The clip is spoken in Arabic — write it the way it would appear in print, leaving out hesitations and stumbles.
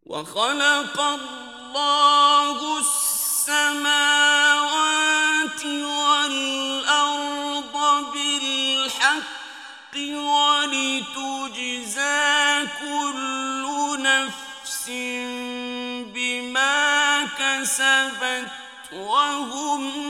وخلق الله السماوات والأرض بالحق ولتجزى كل نفس بما كسبت وهم